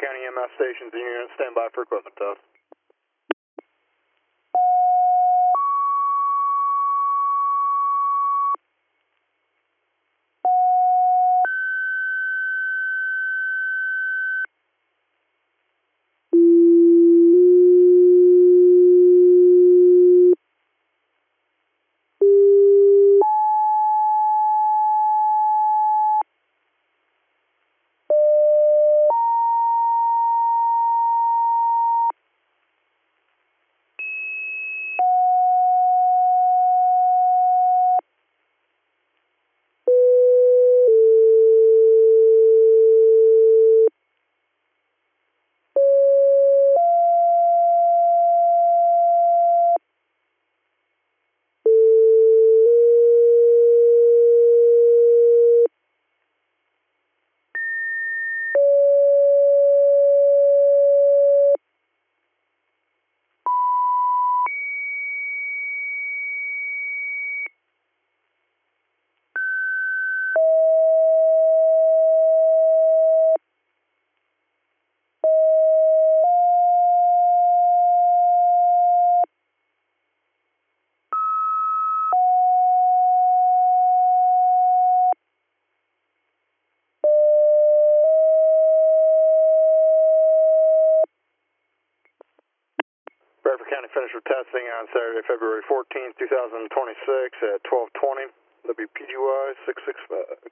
County EMS stations and units stand by for equipment test. Bradford County finished with testing on Saturday, February 14th, 2026 at 12:20. WPGY 665.